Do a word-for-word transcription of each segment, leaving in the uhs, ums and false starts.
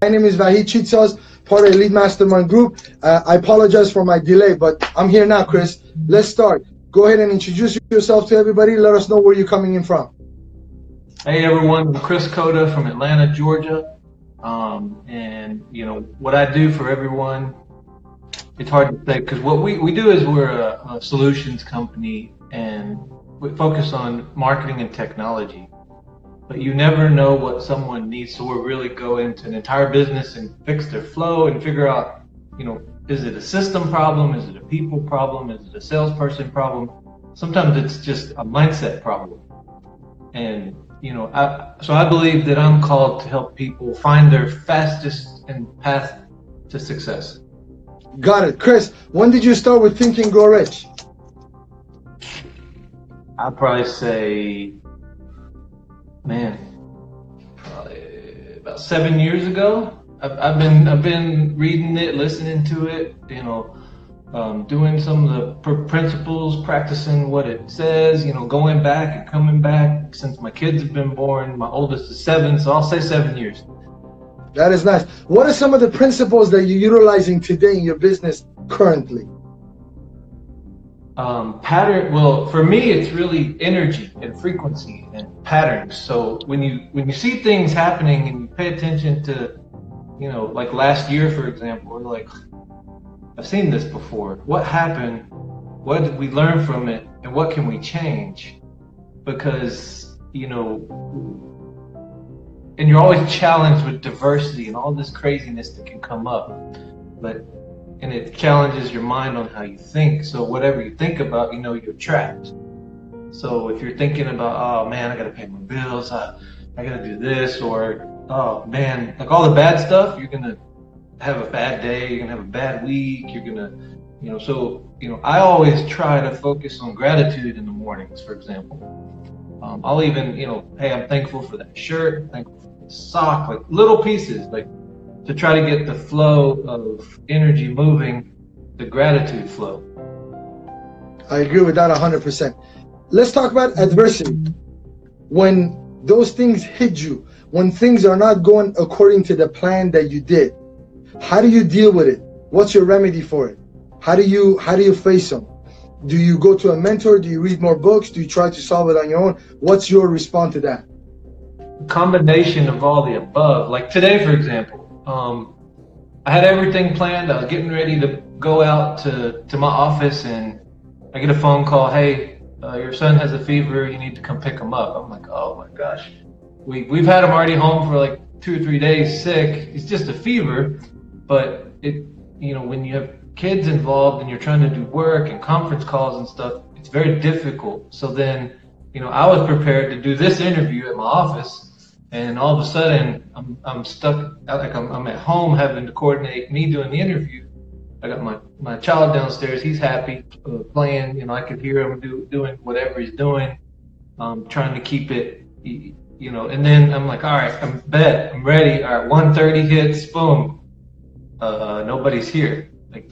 My name is Vahid Chitsas, part of Elite Mastermind Group. Uh, I apologize for my delay, but I'm here now, Chris. Let's start. Go ahead and introduce yourself to everybody. Let us know where you're coming in from. Hey everyone, I'm Chris Cota from Atlanta, Georgia. Um, and you know, what I do for everyone, it's hard to say, because what we, we do is we're a, a solutions company and we focus on marketing and technology. But you never know what someone needs, so we'll really go into an entire business and fix their flow and figure out, you know, is it a system problem? Is it a people problem? Is it a salesperson problem? Sometimes it's just a mindset problem. And, you know, I, so I believe that I'm called to help people find their fastest and path to success. Got it. Chris, when did you start with Think and Grow Rich? I'd probably say, man, probably about seven years ago. I've, I've been I've been reading it, listening to it, you know, um, doing some of the pr principles, practicing what it says, you know, going back and coming back since my kids have been born. My oldest is seven, so I'll say seven years. That is nice. What are some of the principles that you're utilizing today in your business currently? Um, pattern. Well, for me, it's really energy and frequency and patterns. So when you when you see things happening and you pay attention to, you know, like last year, for example, we're like, I've seen this before. What happened? What did we learn from it? And what can we change? Because, you know, and you're always challenged with diversity and all this craziness that can come up, but. And it challenges your mind on how you think. So whatever you think about, you know, you're trapped. So if you're thinking about, oh man, I gotta pay my bills, I, I gotta do this, or oh man, like all the bad stuff, you're gonna have a bad day, you're gonna have a bad week, you're gonna, you know, so, you know, I always try to focus on gratitude in the mornings, for example. Um, I'll even, you know, hey, I'm thankful for that shirt, I'm thankful for the sock, like little pieces, like, to try to get the flow of energy moving, the gratitude flow. I agree with that one hundred percent. Let's talk about adversity. When those things hit you, when things are not going according to the plan that you did, how do you deal with it? What's your remedy for it? How do you how do you face them? Do you go to a mentor? Do you read more books? Do you try to solve it on your own? What's your response to that? Combination of all the above. Like today, for example, Um, I had everything planned. I was getting ready to go out to, to my office and I get a phone call. Hey, uh, your son has a fever. You need to come pick him up. I'm like, oh my gosh. We, we've had him already home for like two or three days sick. It's just a fever. But it, you know, when you have kids involved and you're trying to do work and conference calls and stuff, it's very difficult. So then, you know, I was prepared to do this interview at my office. And all of a sudden, I'm, I'm stuck, like I'm, I'm at home having to coordinate me doing the interview. I got my, my child downstairs. He's happy uh, playing. You know, I could hear him do, doing whatever he's doing, um, trying to keep it, you know. And then I'm like, all right, I'm bed. I'm ready. All right, one thirty hits, boom. Uh, nobody's here. Like,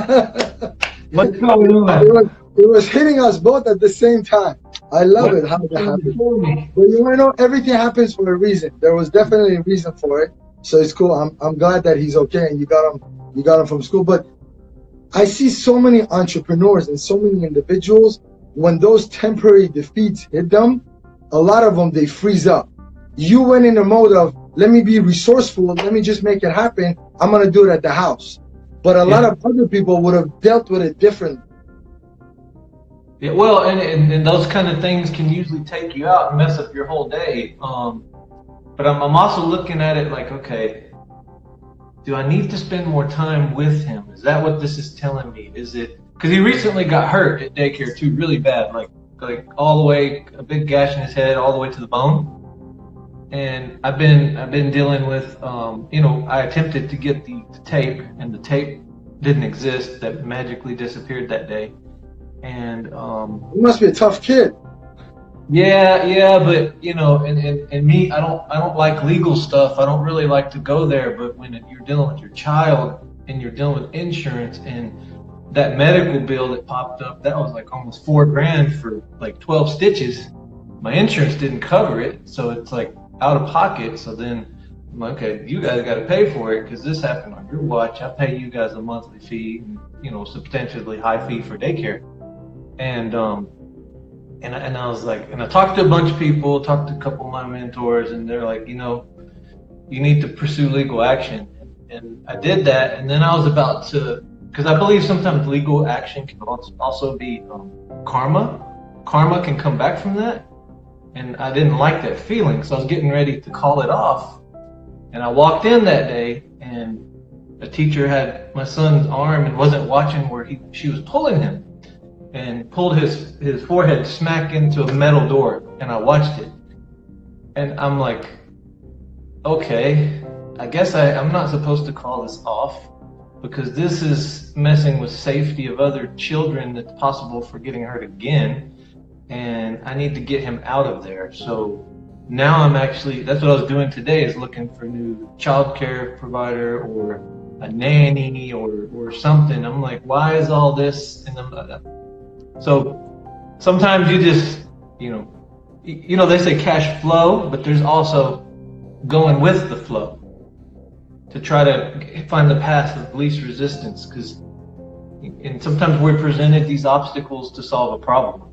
what's going on? It was, it was hitting us both at the same time. I love it how that happened. But you want to know, everything happens for a reason. There was definitely a reason for it. So it's cool. I'm I'm glad that he's okay and you got him you got him from school. But I see so many entrepreneurs and so many individuals, when those temporary defeats hit them, a lot of them, they freeze up. You went in a mode of, let me be resourceful, let me just make it happen. I'm gonna do it at the house. But a yeah. lot of other people would have dealt with it differently. Yeah, well, and, and, and those kind of things can usually take you out and mess up your whole day. Um, but I'm, I'm also looking at it like, okay, do I need to spend more time with him? Is that what this is telling me? Is it, because he recently got hurt at daycare too, really bad, like like all the way, a big gash in his head, all the way to the bone. And I've been I've been dealing with, um, you know, I attempted to get the, the tape, and the tape didn't exist. That magically disappeared that day. And um, you must be a tough kid. Yeah, yeah, but you know, and, and, and me, I don't I don't like legal stuff. I don't really like to go there. But when it, you're dealing with your child and you're dealing with insurance, and that medical bill that popped up, that was like almost four grand for like twelve stitches. My insurance didn't cover it, so it's like out of pocket. So then I'm like, okay, you guys got to pay for it because this happened on your watch. I pay you guys a monthly fee, and, you know, substantially high fee for daycare. And um, and I, and I was like, and I talked to a bunch of people, talked to a couple of my mentors, and they're like, you know, you need to pursue legal action. And I did that, and then I was about to, because I believe sometimes legal action can also be um, karma. Karma can come back from that, and I didn't like that feeling, so I was getting ready to call it off. And I walked in that day, and a teacher had my son's arm and wasn't watching where he she was pulling him, and pulled his his forehead smack into a metal door, and I watched it, and I'm like, okay. I guess I, I'm not supposed to call this off because this is messing with safety of other children that's possible for getting hurt again, and I need to get him out of there. So now I'm actually, that's what I was doing today, is looking for a new child care provider or a nanny or, or something. I'm like, why is all this? And I'm, so sometimes you just, you know, you know, they say cash flow, but there's also going with the flow, to try to find the path of least resistance, because and sometimes we're presented these obstacles to solve a problem.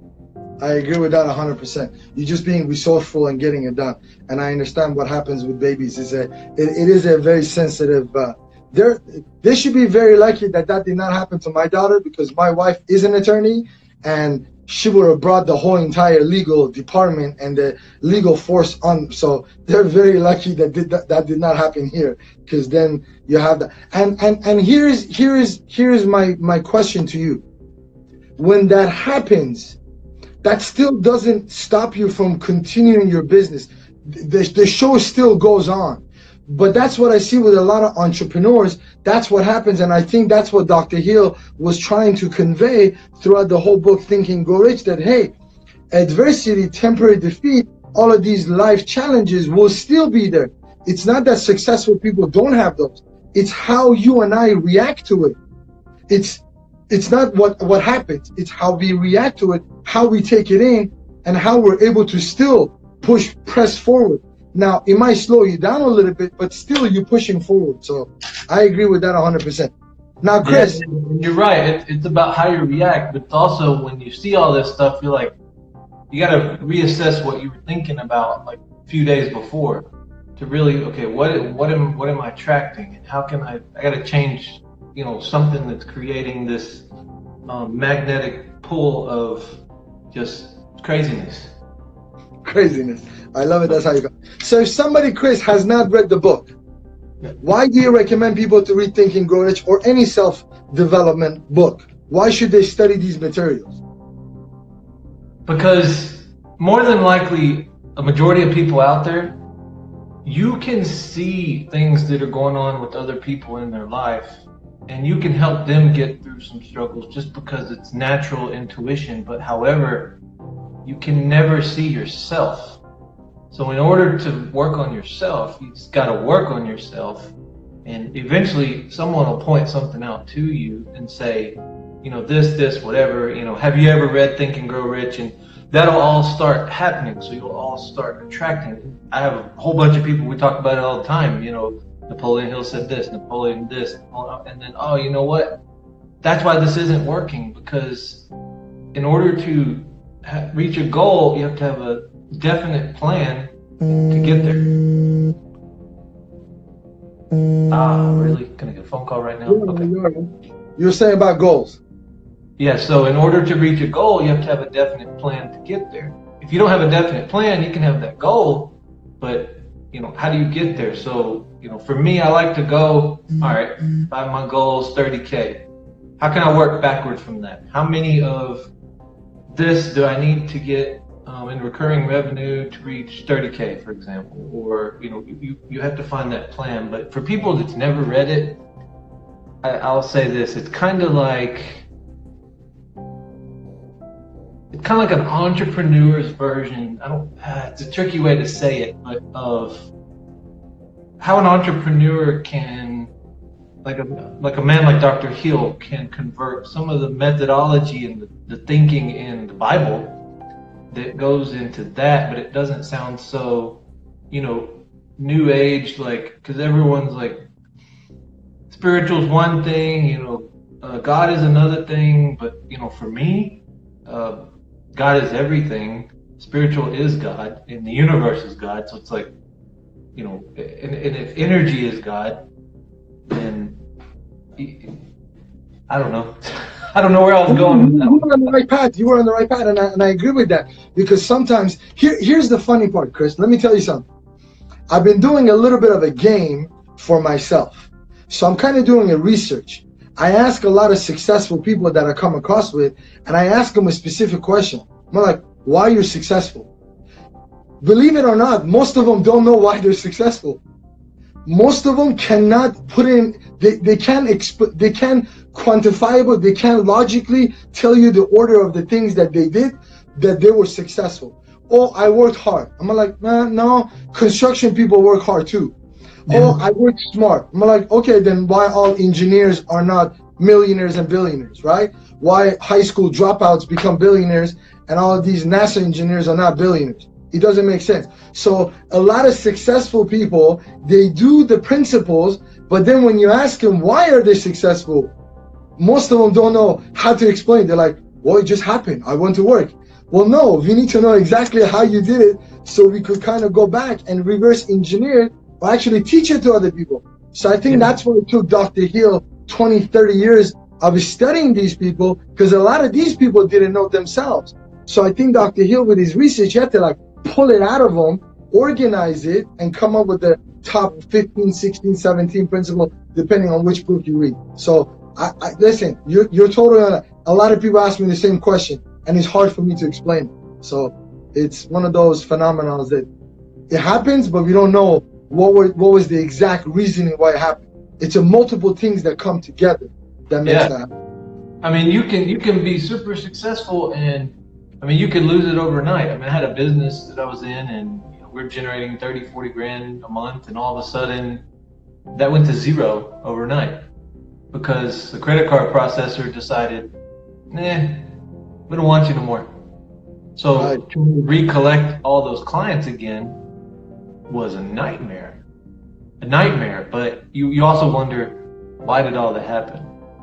I agree with that one hundred percent. You're just being resourceful and getting it done. And I understand what happens with babies. Is a, it, it is a very sensitive, uh, they're, they should be very lucky that that did not happen to my daughter, because my wife is an attorney, and she would have brought the whole entire legal department and the legal force on. So they're very lucky that did, that, that did not happen here, because then you have that. And and and here is here is here is my my question to you. When that happens, that still doesn't stop you from continuing your business. The the show still goes on. But that's what I see with a lot of entrepreneurs. That's what happens. And I think that's what Doctor Hill was trying to convey throughout the whole book, Think and Grow Rich, that, hey, adversity, temporary defeat, all of these life challenges will still be there. It's not that successful people don't have those. It's how you and I react to it. It's it's not what, what happens. It's how we react to it, how we take it in, and how we're able to still push, press forward. Now, it might slow you down a little bit, but still you're pushing forward. So I agree with that one hundred percent. Now, Chris. Yeah, you're right. It, it's about how you react, but also when you see all this stuff, you're like, you got to reassess what you were thinking about like a few days before to really, okay, what what am what am I attracting, and how can I, I got to change, you know, something that's creating this um, magnetic pull of just craziness. Craziness. I love it. That's how you go. So if somebody, Chris, has not read the book, why do you recommend people to read Think and Grow Rich or any self-development book? Why should they study these materials? Because more than likely, a majority of people out there, you can see things that are going on with other people in their life, and you can help them get through some struggles just because it's natural intuition. But however, you can never see yourself. So in order to work on yourself, you just got to work on yourself, and eventually someone will point something out to you and say, you know, this, this, whatever, you know, have you ever read Think and Grow Rich? And that'll all start happening. So you'll all start attracting. I have a whole bunch of people, we talk about it all the time, you know, Napoleon Hill said this, Napoleon this, and then, oh, you know what? That's why this isn't working, because in order to ha- reach a goal, you have to have a definite plan to get there. Ah, really? Can I get a phone call right now? Okay. You're saying about goals. Yeah, so in order to reach a goal, you have to have a definite plan to get there. If you don't have a definite plan, you can have that goal, but, you know, how do you get there? So, you know, for me, I like to go, all right, five my goals, thirty K. How can I work backwards from that? How many of this do I need to get um, in recurring revenue to reach thirty K, for example? Or, you know, you, you have to find that plan. But for people that's never read it, I, I'll say this, it's kind of like, it's kind of like an entrepreneur's version. I don't, uh, it's a tricky way to say it, but of how an entrepreneur can, like a like a man like Doctor Hill can convert some of the methodology and the, the thinking in the Bible that goes into that, but it doesn't sound so, you know, new age, like, because everyone's like, spiritual's one thing, you know, uh, God is another thing, but, you know, for me, uh, God is everything. Spiritual is God, and the universe is God. So it's like, you know, and, and if energy is God, then I don't know. I don't know where I was going. You, you were on the right path. You were on the right path, and I, and I agree with that. Because sometimes, here, here's the funny part, Chris. Let me tell you something. I've been doing a little bit of a game for myself. So I'm kind of doing a research. I ask a lot of successful people that I come across with, and I ask them a specific question. I'm like, why are you successful? Believe it or not, most of them don't know why they're successful. Most of them cannot put in, they, they can't exp they can't quantifiable, they can't logically tell you the order of the things that they did that they were successful. Oh, I worked hard. I'm like, nah, no, construction people work hard too. Yeah. Oh, I work smart. I'm like, okay, then why all engineers are not millionaires and billionaires, right? Why high school dropouts become billionaires and all of these NASA engineers are not billionaires? It doesn't make sense. So a lot of successful people, they do the principles, but then when you ask them why are they successful, most of them don't know how to explain. They're like, well, it just happened. I went to work. Well, no, we need to know exactly how you did it so we could kind of go back and reverse engineer it or actually teach it to other people. So I think yeah. that's what it took Doctor Hill twenty, thirty years of studying these people, because a lot of these people didn't know themselves. So I think Doctor Hill, with his research, he had to like pull it out of them, organize it, and come up with the top fifteen, sixteen, seventeen principles, depending on which book you read. So I, I listen, you're, you're totally on. A lot of people ask me the same question, and it's hard for me to explain it. So it's one of those phenomena that it happens, but we don't know what were, what was the exact reasoning why it happened. It's a multiple things that come together that makes yeah. that happen. I mean, you can you can be super successful, and I mean, you could lose it overnight. I mean, I had a business that I was in, and you know, we're generating thirty, forty grand a month, and all of a sudden that went to zero overnight because the credit card processor decided, nah, we don't want you no more. So right. to recollect all those clients again was a nightmare, a nightmare. But you, you also wonder, why did all that happen?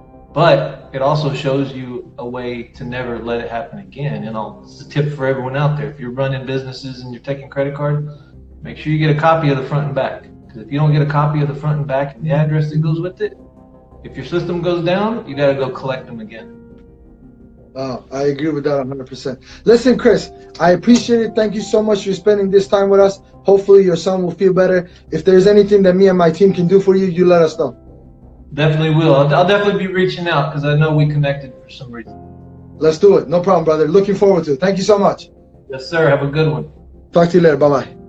But it also shows you a way to never let it happen again. And I'll, it's a tip for everyone out there. If you're running businesses and you're taking credit card, make sure you get a copy of the front and back. Because if you don't get a copy of the front and back and the address that goes with it, if your system goes down, you got to go collect them again. Oh, I agree with that one hundred percent. Listen, Chris, I appreciate it. Thank you so much for spending this time with us. Hopefully your son will feel better. If there's anything that me and my team can do for you, you let us know. Definitely will. I'll, I'll definitely be reaching out because I know we connected for some reason. Let's do it. No problem, brother. Looking forward to it. Thank you so much. Yes, sir. Have a good one. Talk to you later. Bye-bye.